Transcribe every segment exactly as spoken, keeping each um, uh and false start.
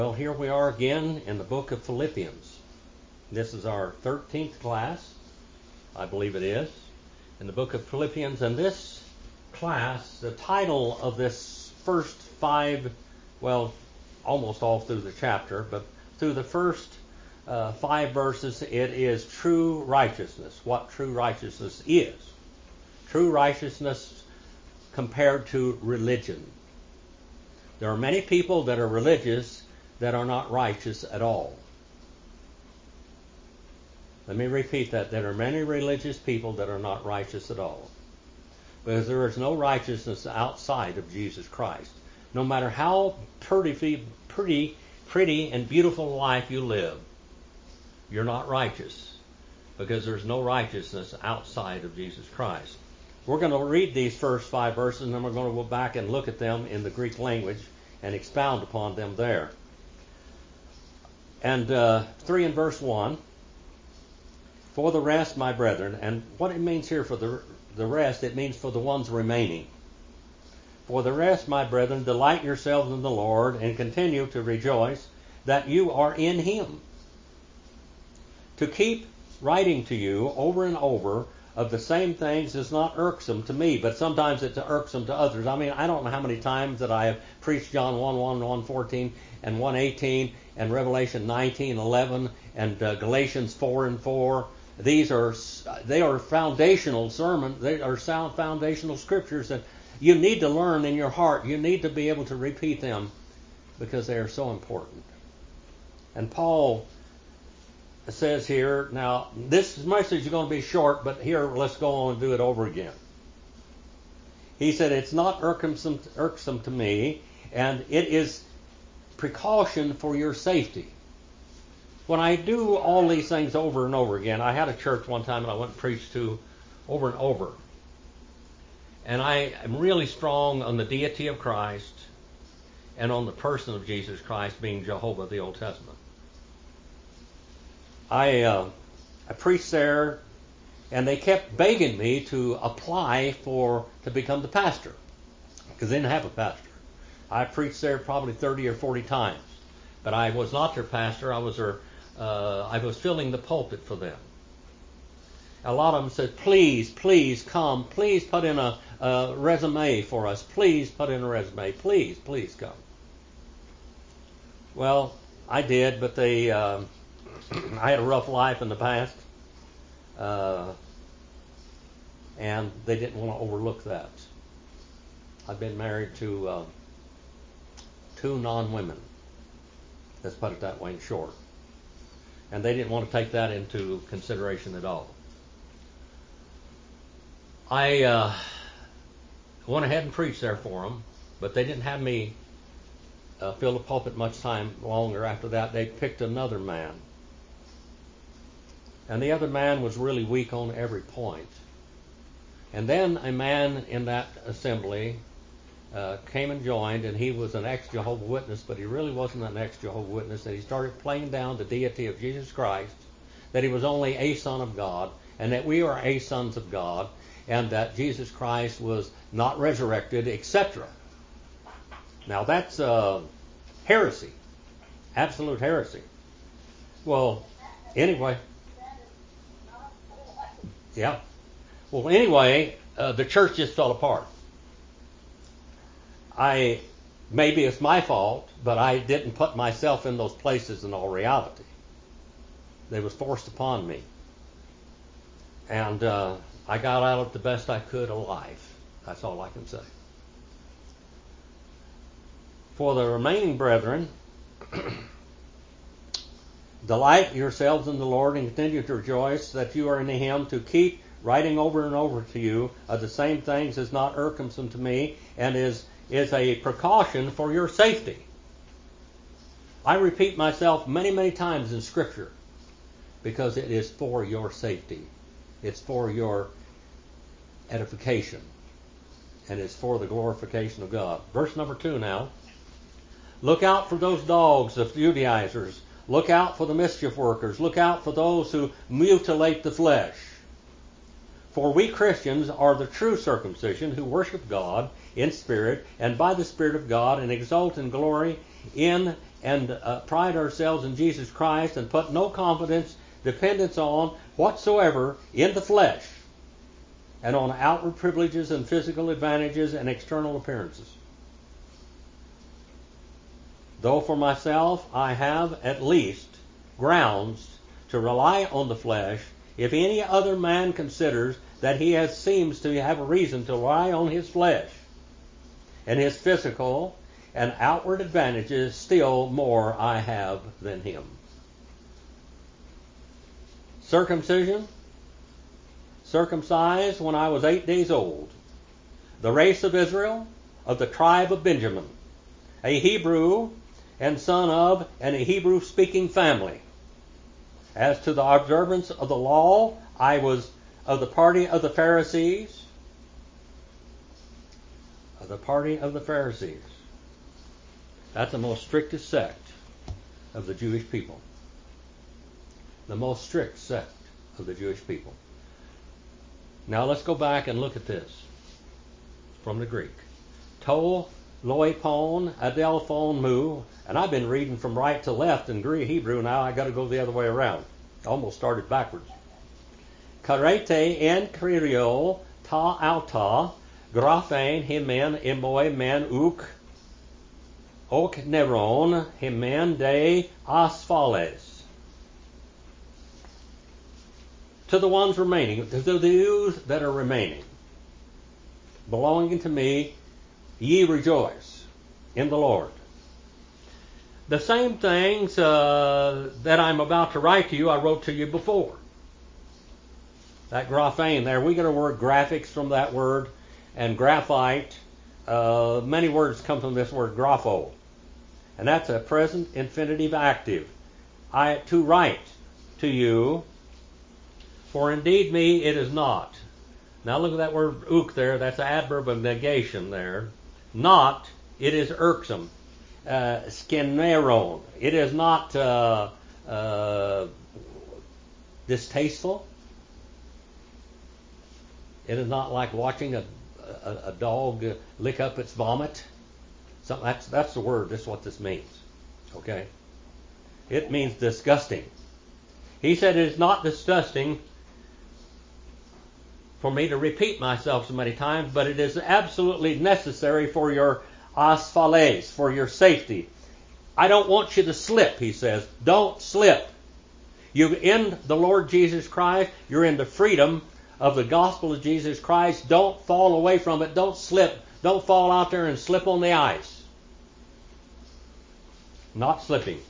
Well, here we are again in the book of Philippians. This is our thirteenth class, I believe it is, in the book of Philippians. And this class, the title of this first five, well, almost all through the chapter, but through the first uh, five verses, it is True Righteousness, what true righteousness is. True righteousness compared to religion. There are many people that are religious that are not righteous at all. Let me repeat that. There are many religious people that are not righteous at all. Because there is no righteousness outside of Jesus Christ. No matter how pretty, pretty, pretty and beautiful life you live, you're not righteous. Because there's no righteousness outside of Jesus Christ. We're going to read these first five verses, and then we're going to go back and look at them in the Greek language and expound upon them there. And uh, three in verse one, for the rest, my brethren, and what it means here for the, the rest, it means for the ones remaining. For the rest, my brethren, delight yourselves in the Lord and continue to rejoice that you are in Him. To keep writing to you over and over of the same things is not irksome to me, but sometimes it's irksome to others. I mean, I don't know how many times that I have preached John one one, one fourteen, and one eighteen, and Revelation nineteen eleven, and uh, Galatians four and four. These are they are foundational sermons. They are sound foundational scriptures that you need to learn in your heart. You need to be able to repeat them because they are so important. And Paul says here, now this message is going to be short, but here let's go on and do it over again. He said, it's not irksome, irksome to me, and it is precaution for your safety. When I do all these things over and over again, I had a church one time and I went and preached to over and over. And I am really strong on the deity of Christ and on the person of Jesus Christ being Jehovah, the Old Testament. I uh, I preached there, and they kept begging me to apply for to become the pastor, because they didn't have a pastor. I preached there probably thirty or forty times, but I was not their pastor. I was their uh, I was filling the pulpit for them. A lot of them said, "Please, please come. Please put in a, a resume for us. Please put in a resume. Please, please come." Well, I did, but they. Uh, I had a rough life in the past, uh, and they didn't want to overlook that. I've been married to uh, two non-women. Let's put it that way in short. And they didn't want to take that into consideration at all. I uh, went ahead and preached there for them, but they didn't have me uh, fill the pulpit much time longer after that. They picked another man. And the other man was really weak on every point. And then a man in that assembly uh, came and joined, and he was an ex-Jehovah's Witness, but he really wasn't an ex-Jehovah's Witness. And he started playing down the deity of Jesus Christ, that he was only a son of God, and that we are a sons of God, and that Jesus Christ was not resurrected, et cetera. Now that's uh, heresy, absolute heresy. Well, anyway. Yeah. Well, anyway, uh, the church just fell apart. I, maybe it's my fault, but I didn't put myself in those places in all reality. They was forced upon me. And uh, I got out of the best I could alive. That's all I can say. For the remaining brethren, delight yourselves in the Lord and continue to rejoice that you are in Him. To keep writing over and over to you of the same things is not irksome to me, and is, is a precaution for your safety. I repeat myself many, many times in Scripture because it is for your safety. It's for your edification. And it's for the glorification of God. Verse number two now. Look out for those dogs, the Judaizers. Look out for the mischief workers. Look out for those who mutilate the flesh. For we Christians are the true circumcision who worship God in spirit and by the Spirit of God and exult in glory in and uh, pride ourselves in Jesus Christ and put no confidence, dependence on whatsoever in the flesh and on outward privileges and physical advantages and external appearances. Though for myself I have at least grounds to rely on the flesh, if any other man considers that he has seems to have a reason to rely on his flesh and his physical and outward advantages, still more I have than him. Circumcision, circumcised when I was eight days old, the race of Israel, of the tribe of Benjamin, a Hebrew and son of and a Hebrew-speaking family. As to the observance of the law, I was of the party of the Pharisees, of the party of the Pharisees. That's the most strictest sect of the Jewish people. The most strict sect of the Jewish people. Now let's go back and look at this from the Greek. To loipon adelphon mu, and I've been reading from right to left in Greek Hebrew. Now I got to go the other way around. I almost started backwards. Karete en kririo ta alta graphen himen imoy men uk ok neron himen de asphales. To the ones remaining, to the Jews that are remaining, belonging to me, ye rejoice in the Lord. The same things uh, that I'm about to write to you, I wrote to you before. That graphane there, we get our word graphics from that word, and graphite. Uh, many words come from this word grapho, and that's a present infinitive active. I to write to you, for indeed me it is not. Now look at that word uk there. That's an adverb of negation there. Not, it is irksome. Uh, skeneron. It is not uh, uh, distasteful. It is not like watching a, a, a dog lick up its vomit. So that's, that's the word. That's what this means. Okay? It means disgusting. He said it is not disgusting for me to repeat myself so many times, but it is absolutely necessary for your asphales, for your safety. I don't want you to slip, he says. Don't slip. You're in the Lord Jesus Christ. You're in the freedom of the gospel of Jesus Christ. Don't fall away from it. Don't slip. Don't fall out there and slip on the ice. Not slipping.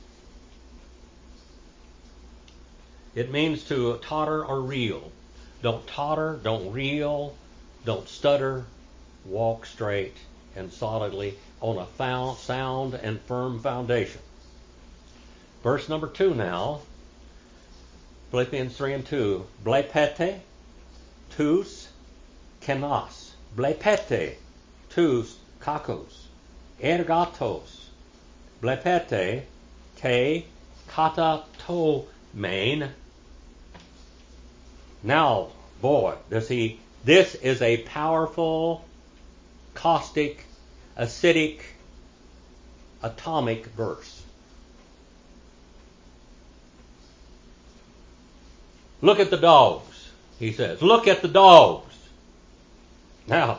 It means to totter or reel. Don't totter, don't reel, don't stutter. Walk straight and solidly on a found, sound and firm foundation. Verse number two now. Philippians three and two. Blepete, tous, kenos. Blepete, tous, kakos. Ergatos. Blepete, ke, katato, main. Now, boy, does he, this is a powerful, caustic, acidic, atomic verse. Look at the dogs, he says. Look at the dogs. Now,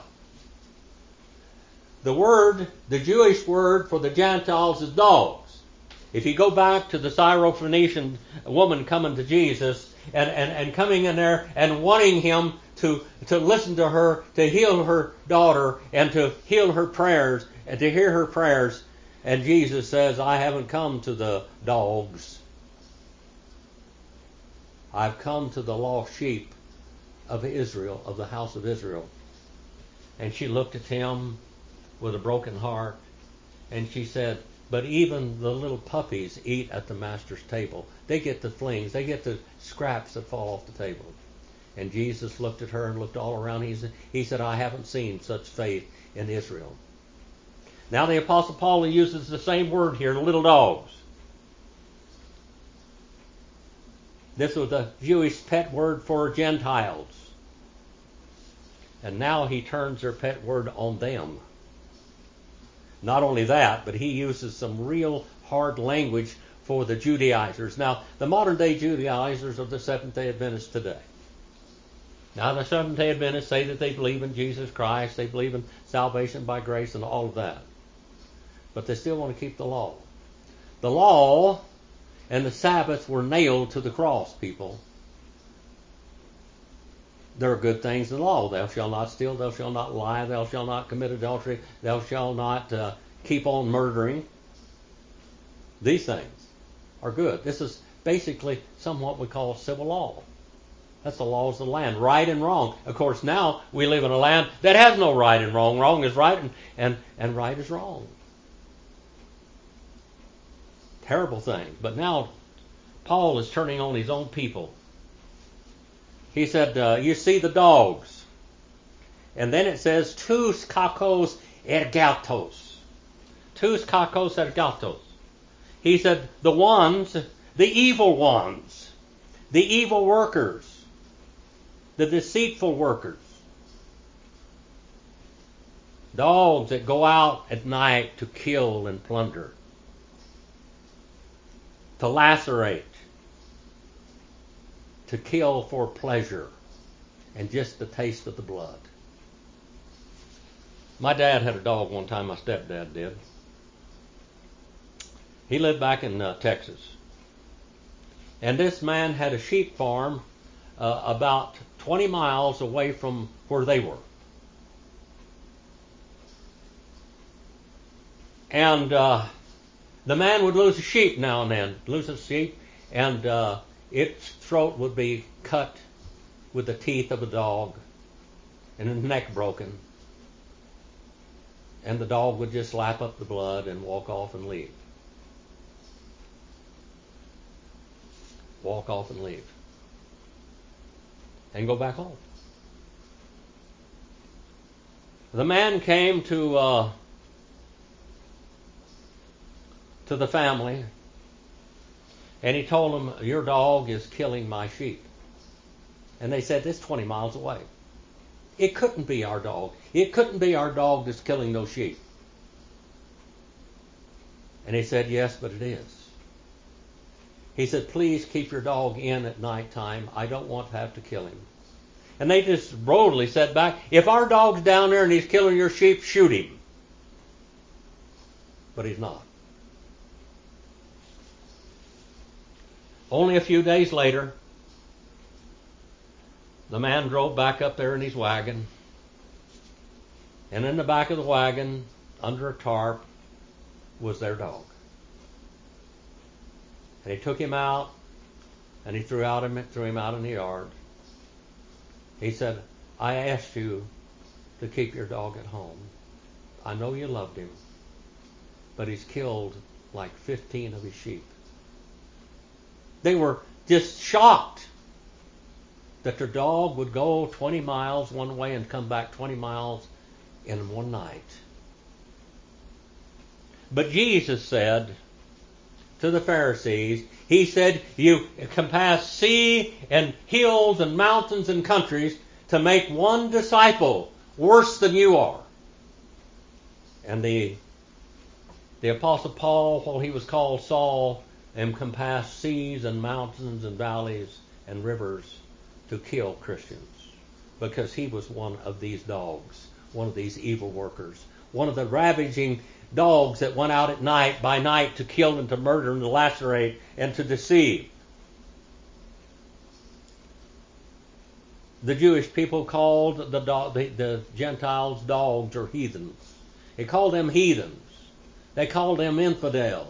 the word, the Jewish word for the Gentiles is dogs. If you go back to the Syrophoenician woman coming to Jesus, And, and, and coming in there and wanting him to, to listen to her, to heal her daughter, and to heal her prayers, and to hear her prayers. And Jesus says, I haven't come to the dogs. I've come to the lost sheep of Israel, of the house of Israel. And she looked at him with a broken heart, and she said, but even the little puppies eat at the master's table. They get the flings. They get the scraps that fall off the table. And Jesus looked at her and looked all around. He said, he said, I haven't seen such faith in Israel. Now the Apostle Paul uses the same word here, little dogs. This was a Jewish pet word for Gentiles. And now he turns their pet word on them. Not only that, but he uses some real hard language for the Judaizers. Now, the modern day Judaizers are the Seventh-day Adventists today. Now, the Seventh-day Adventists say that they believe in Jesus Christ, they believe in salvation by grace and all of that. But they still want to keep the law. The law and the Sabbath were nailed to the cross, people. There are good things in the law. Thou shalt not steal, thou shalt not lie, thou shalt not commit adultery, thou shalt not uh, keep on murdering. These things are good. This is basically somewhat we call civil law. That's the laws of the land, right and wrong. Of course, now we live in a land that has no right and wrong. Wrong is right and, and, and right is wrong. Terrible things. But now Paul is turning on his own people. He said, uh, you see the dogs. And then it says, tous kakos ergatos. Tous kakos ergatos. He said, the ones, the evil ones, the evil workers, the deceitful workers, dogs that go out at night to kill and plunder, to lacerate, to kill for pleasure and just the taste of the blood. My dad had a dog one time, my stepdad did. He lived back in uh, Texas. And this man had a sheep farm uh, about twenty miles away from where they were. And uh, the man would lose a sheep now and then, lose a sheep, and uh, its throat would be cut with the teeth of a dog and its neck broken. And the dog would just lap up the blood and walk off and leave. Walk off and leave. And go back home. The man came to uh, to the family and he told them, your dog is killing my sheep. And they said, this is twenty miles away. It couldn't be our dog. It couldn't be our dog that's killing those sheep. And he said, yes, but it is. He said, please keep your dog in at nighttime. I don't want to have to kill him. And they just boldly said back, if our dog's down there and he's killing your sheep, shoot him. But he's not. Only a few days later, the man drove back up there in his wagon. And in the back of the wagon, under a tarp, was their dog. And he took him out, and he threw, out him, threw him out in the yard. He said, I asked you to keep your dog at home. I know you loved him, but he's killed like fifteen of his sheep. They were just shocked that their dog would go twenty miles one way and come back twenty miles in one night. But Jesus said to the Pharisees, he said, you can pass sea and hills and mountains and countries to make one disciple worse than you are. And the, the Apostle Paul, while he was called Saul, and can pass seas and mountains and valleys and rivers to kill Christians. Because he was one of these dogs, one of these evil workers, one of the ravaging dogs that went out at night, by night, to kill and to murder and to lacerate and to deceive. The Jewish people called the, dog, the, the Gentiles dogs or heathens. They called them heathens. They called them infidels.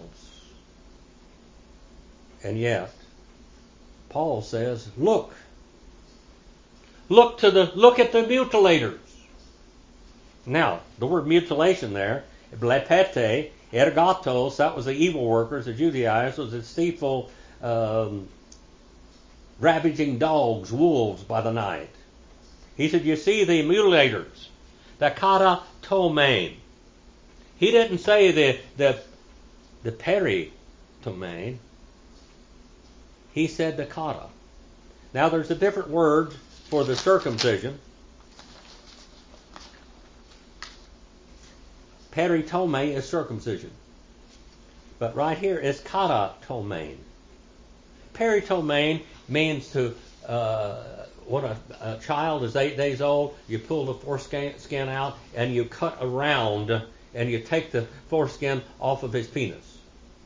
And yet, Paul says, look. Look to the look at the mutilators. Now, the word mutilation there, blepete, ergatos, that was the evil workers, the Judaizers, the deceitful, um, ravaging dogs, wolves by the night. He said, you see the mutilators, the kata tomain. He didn't say the the the peritomain. He said the kata. Now there's a different word for the circumcision. Peritome is circumcision. But right here is kata tomain. Peritomain means to, uh, when a, a child is eight days old, you pull the foreskin skin out and you cut around and you take the foreskin off of his penis.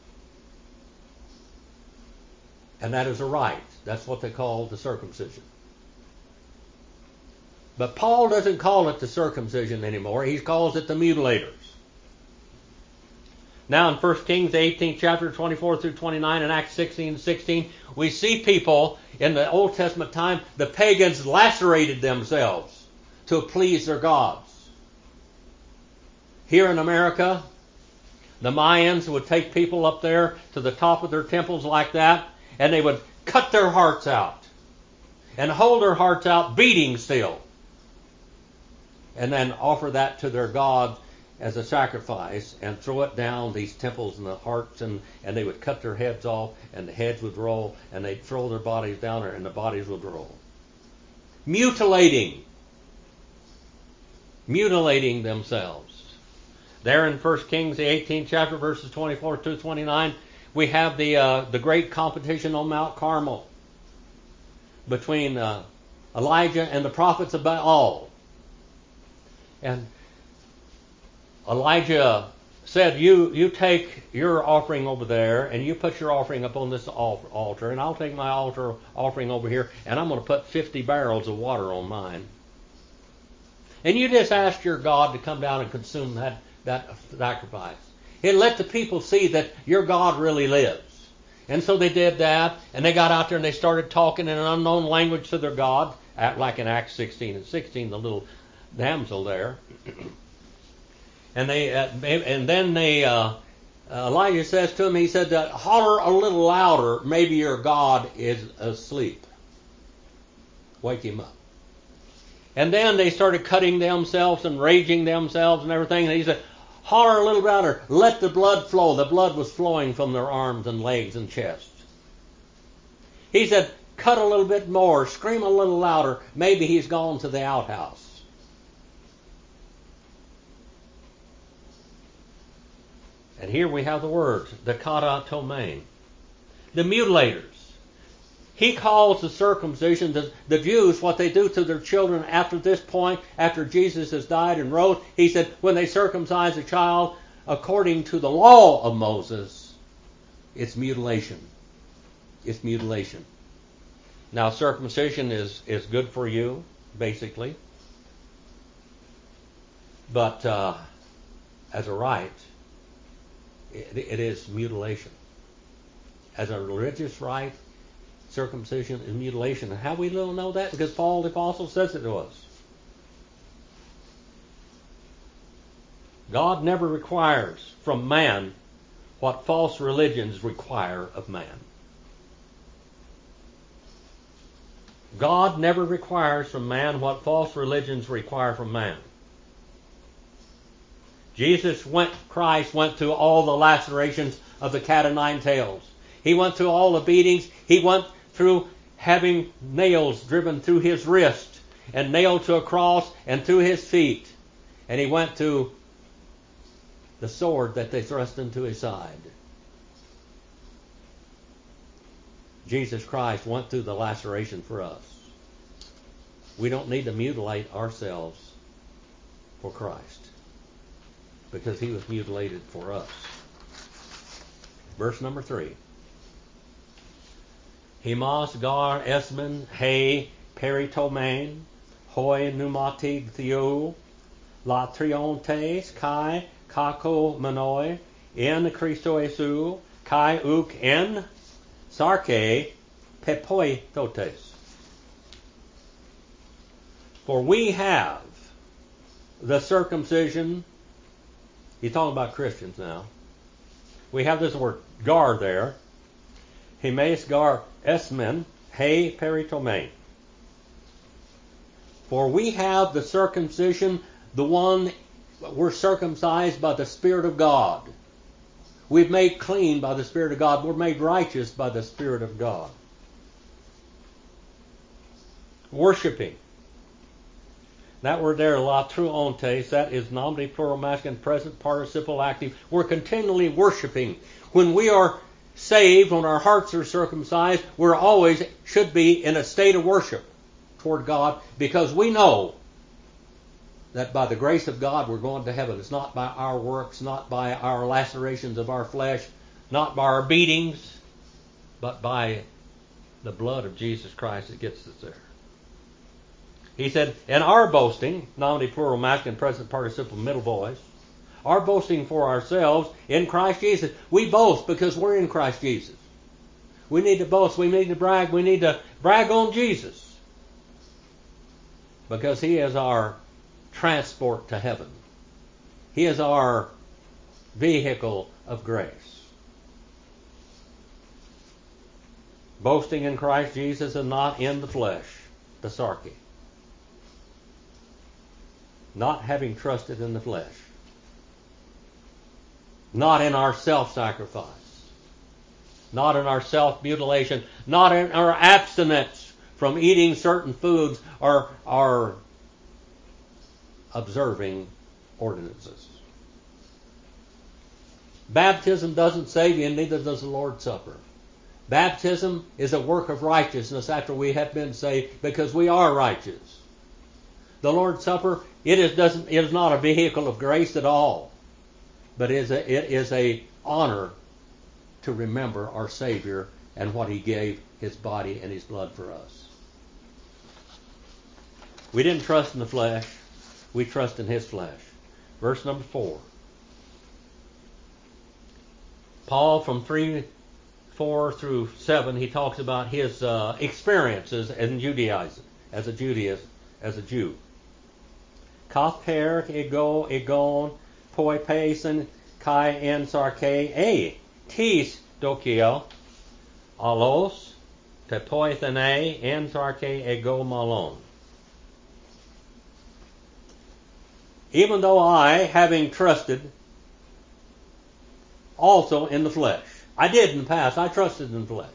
And that is a rite. That's what they call the circumcision. But Paul doesn't call it the circumcision anymore. He calls it the mutilators. Now in First Kings, the eighteenth chapter, twenty-four through twenty-nine, and Acts sixteen and sixteen, we see people in the Old Testament time, the pagans lacerated themselves to please their gods. Here in America, the Mayans would take people up there to the top of their temples like that, and they would cut their hearts out and hold their hearts out beating still, and then offer that to their god as a sacrifice and throw it down these temples and the hearts, and, and they would cut their heads off and the heads would roll, and they'd throw their bodies down there and the bodies would roll. Mutilating. Mutilating themselves. There in First Kings, the eighteenth chapter, verses twenty-four to twenty-nine, we have the uh, the great competition on Mount Carmel between uh, Elijah and the prophets of Baal. And Elijah said, you, you take your offering over there and you put your offering up on this altar, and I'll take my altar offering over here, and I'm going to put fifty barrels of water on mine. And you just ask your God to come down and consume that, that sacrifice. It let the people see that your God really lives. And so they did that, and they got out there and they started talking in an unknown language to their God, like in Acts sixteen and sixteen, the little damsel there. And they, uh, and then they, uh, Elijah says to him, he said, uh, holler a little louder, maybe your God is asleep. Wake him up. And then they started cutting themselves and raging themselves and everything. And he said, holler a little louder, let the blood flow. The blood was flowing from their arms and legs and chest. He said, cut a little bit more, scream a little louder, maybe he's gone to the outhouse. And here we have the words, the kata tomain, the mutilators. He calls the circumcision, the, the Jews, what they do to their children after this point, after Jesus has died and rose. He said, when they circumcise a child according to the law of Moses, it's mutilation. It's mutilation. Now, circumcision is, is good for you, basically. But uh, as a rite, it, it is mutilation. As a religious rite, circumcision is mutilation. And how we don't know that? Because Paul the Apostle says it to us. God never requires from man what false religions require of man. God never requires from man what false religions require from man. Jesus went, Christ went through all the lacerations of the cat o' nine tails. He went through all the beatings. He went through having nails driven through his wrist and nailed to a cross and through his feet. And he went to the sword that they thrust into his side. Jesus Christ went through the laceration for us. We don't need to mutilate ourselves for Christ, because he was mutilated for us. Verse number three. Himas gar esmen he peritomain hoi pneumatig theo la triontes kai kako manoi en Christo Jesu kai uk en sarke pepoi totes. For we have the circumcision. He's talking about Christians now. We have this word gar there. Himes gar esmen he peritomain. For we have the circumcision, the one we're circumcised by the Spirit of God. We've made clean by the Spirit of God. We're made righteous by the Spirit of God. Worshipping. That word there, latruontes, that is nominative, plural, masculine, present, participle, active. We're continually worshiping. When we are saved, when our hearts are circumcised, we're always should be in a state of worship toward God, because we know that by the grace of God we're going to heaven. It's not by our works, not by our lacerations of our flesh, not by our beatings, but by the blood of Jesus Christ that gets us there. He said, and our boasting, nominative, plural, masculine, present, participle, middle voice, our boasting for ourselves in Christ Jesus. We boast because we're in Christ Jesus. We need to boast. We need to brag. We need to brag on Jesus, because He is our transport to heaven. He is our vehicle of grace. Boasting in Christ Jesus and not in the flesh, the sarki. Not having trusted in the flesh. Not in our self-sacrifice. Not in our self-mutilation. Not in our abstinence from eating certain foods or our observing ordinances. Baptism doesn't save you, and neither does the Lord's Supper. Baptism is a work of righteousness after we have been saved, because we are righteous. The Lord's Supper, it is doesn't it is not a vehicle of grace at all, but it is a, it is a honor to remember our Savior and what He gave His body and His blood for us. We didn't trust in the flesh, we trust in His flesh. Verse number four. Paul, from three, four through seven, he talks about his uh, experiences in Judaism, as a Judaism, as a Jew. Kather ego egon poi peisen kai en sarke e tis dokiel alos te poithene en sarke ego malon. Even though I, having trusted also in the flesh, I did in the past, I trusted in the flesh.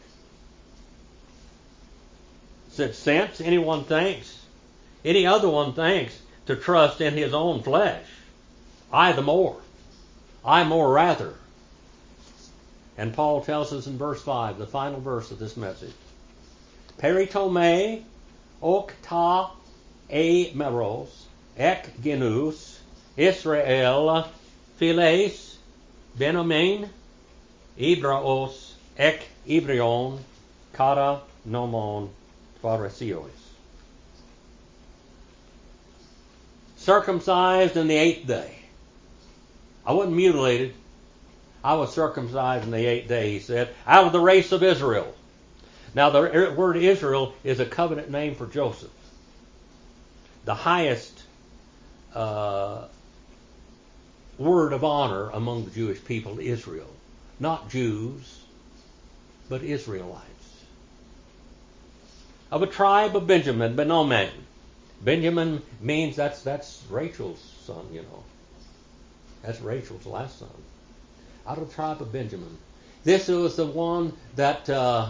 Since anyone thinks, any other one thinks to trust in his own flesh, I the more. I more rather. And Paul tells us in verse five, the final verse of this message. Peritome ok ta e meros ek genus Israel philes benomen Ibraos ek Ibrion kara nomon pharisios. Circumcised in the eighth day. I wasn't mutilated. I was circumcised in the eighth day, he said, out of the race of Israel. Now the word Israel is a covenant name for Joseph. The highest uh, word of honor among the Jewish people, Israel. Not Jews, but Israelites. Of a tribe of Benjamin, Benomen. Benjamin means that's that's Rachel's son, you know. That's Rachel's last son. Out of the tribe of Benjamin. This was the one that uh,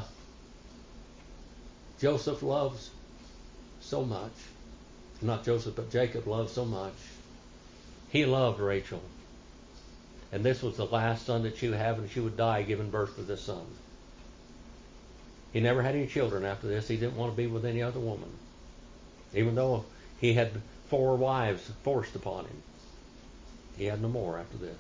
Joseph loves so much. Not Joseph, but Jacob loved so much. He loved Rachel. And this was the last son that she would have, and she would die giving birth to this son. He never had any children after this. He didn't want to be with any other woman. Even though he had four wives forced upon him. He had no more after this.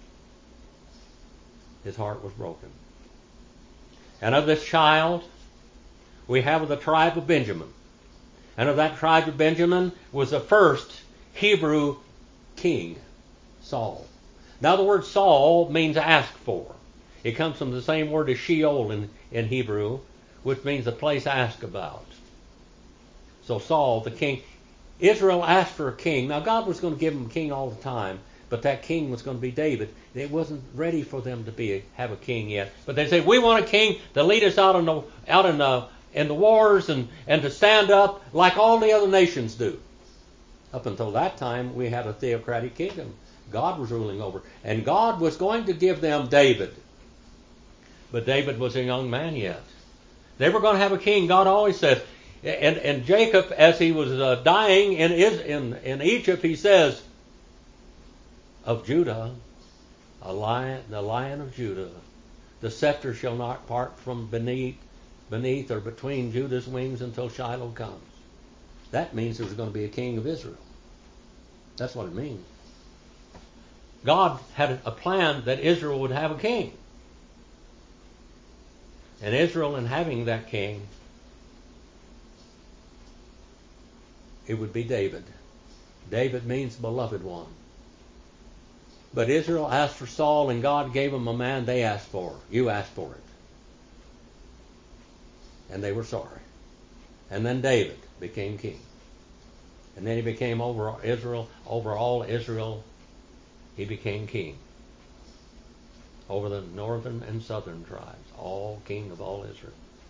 His heart was broken. And of this child, we have of the tribe of Benjamin. And of that tribe of Benjamin was the first Hebrew king, Saul. Now the word Saul means ask for. It comes from the same word as Sheol in, in Hebrew, which means a place asked about. So Saul, the king, Israel asked for a king. Now God was going to give them a king all the time, but that king was going to be David. It wasn't ready for them to be have a king yet. But they said, we want a king to lead us out in the out in the in the wars and, and to stand up like all the other nations do. Up until that time, we had a theocratic kingdom. God was ruling over. And God was going to give them David. But David was a young man yet. They were going to have a king. God always says, And, and Jacob, as he was uh, dying in, in, in Egypt, he says, of Judah, a lion, the lion of Judah, the scepter shall not part from beneath, beneath or between Judah's wings until Shiloh comes. That means there's going to be a king of Israel. That's what it means. God had a plan that Israel would have a king. And Israel, in having that king, it would be David. David means beloved one. But Israel asked for Saul, and God gave them a man they asked for. You asked for it. And they were sorry. And then David became king. And then he became over Israel, over all Israel, he became king. Over the northern and southern tribes, all king of all Israel.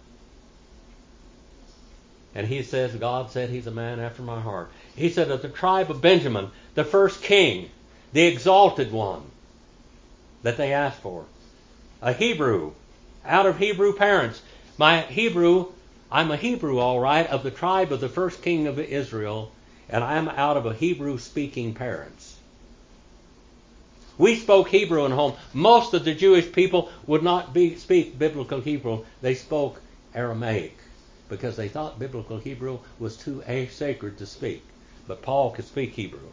And he says, God said he's a man after my heart. He said of the tribe of Benjamin, the first king, the exalted one that they asked for. A Hebrew, out of Hebrew parents. My Hebrew, I'm a Hebrew, all right, of the tribe of the first king of Israel, and I'm out of a Hebrew-speaking parents. We spoke Hebrew in home. Most of the Jewish people would not be, speak biblical Hebrew. They spoke Aramaic because they thought biblical Hebrew was too sacred to speak. But Paul could speak Hebrew.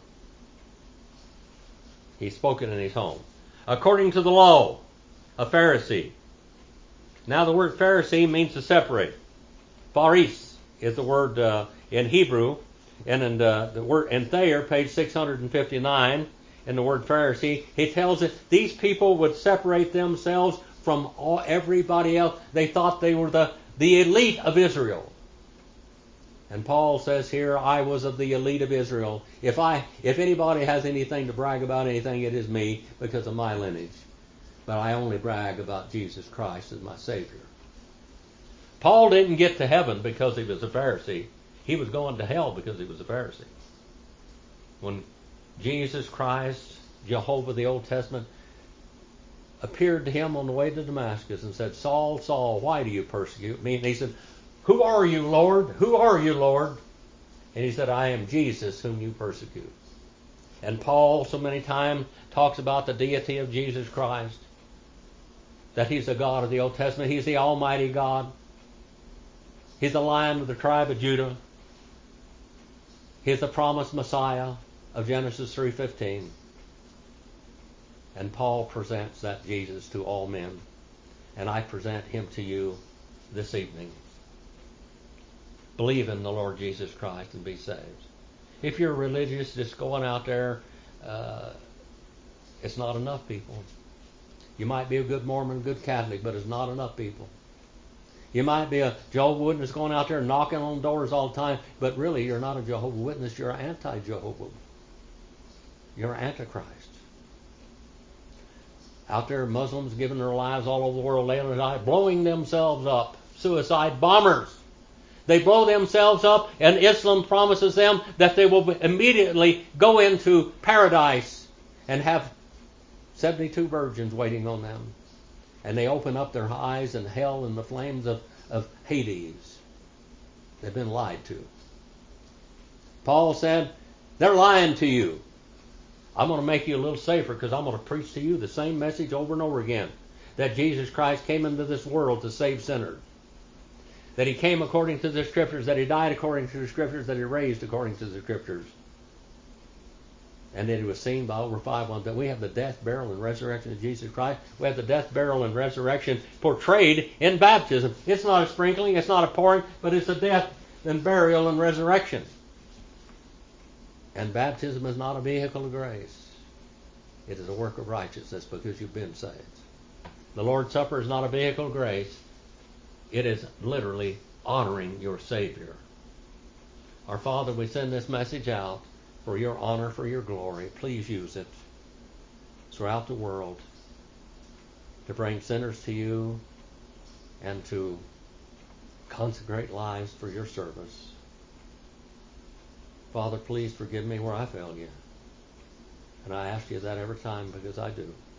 He spoke it in his home. According to the law, a Pharisee. Now the word Pharisee means to separate. Pharis is the word uh, in Hebrew. And in the, the word in Thayer, page six hundred fifty-nine, in the word Pharisee, he tells us these people would separate themselves from all, everybody else. They thought they were the, the elite of Israel. And Paul says here, I was of the elite of Israel. If I, if anybody has anything to brag about anything, it is me because of my lineage. But I only brag about Jesus Christ as my Savior. Paul didn't get to heaven because he was a Pharisee. He was going to hell because he was a Pharisee. When Jesus Christ, Jehovah, the Old Testament, appeared to him on the way to Damascus and said, Saul, Saul, why do you persecute me? And he said, who are you, Lord? Who are you, Lord? And he said, I am Jesus whom you persecute. And Paul so many times talks about the deity of Jesus Christ, that he's the God of the Old Testament. He's the Almighty God. He's the Lion of the tribe of Judah. He's the promised Messiah of Genesis three fifteen. And Paul presents that Jesus to all men. And I present him to you this evening. Believe in the Lord Jesus Christ and be saved. If you're religious, just going out there, uh, it's not enough people. You might be a good Mormon, good Catholic, but it's not enough people. You might be a Jehovah's Witness going out there knocking on doors all the time, but really you're not a Jehovah's Witness, you're anti-Jehovah. You're Antichrist. Out there, Muslims giving their lives all over the world, laying their lives, blowing themselves up. Suicide bombers. They blow themselves up, and Islam promises them that they will immediately go into paradise and have seventy-two virgins waiting on them. And they open up their eyes in hell and the flames of, of Hades. They've been lied to. Paul said, they're lying to you. I'm going to make you a little safer because I'm going to preach to you the same message over and over again. That Jesus Christ came into this world to save sinners. That he came according to the Scriptures. That he died according to the Scriptures. That he raised according to the Scriptures. And that he was seen by over five ones. That we have the death, burial, and resurrection of Jesus Christ. We have the death, burial, and resurrection portrayed in baptism. It's not a sprinkling, it's not a pouring, but it's a death and burial and resurrection. And baptism is not a vehicle of grace. It is a work of righteousness because you've been saved. The Lord's Supper is not a vehicle of grace. It is literally honoring your Savior. Our Father, we send this message out for your honor, for your glory. Please use it throughout the world to bring sinners to you and to consecrate lives for your service. Father, please forgive me where I failed you. And I ask you that every time because I do.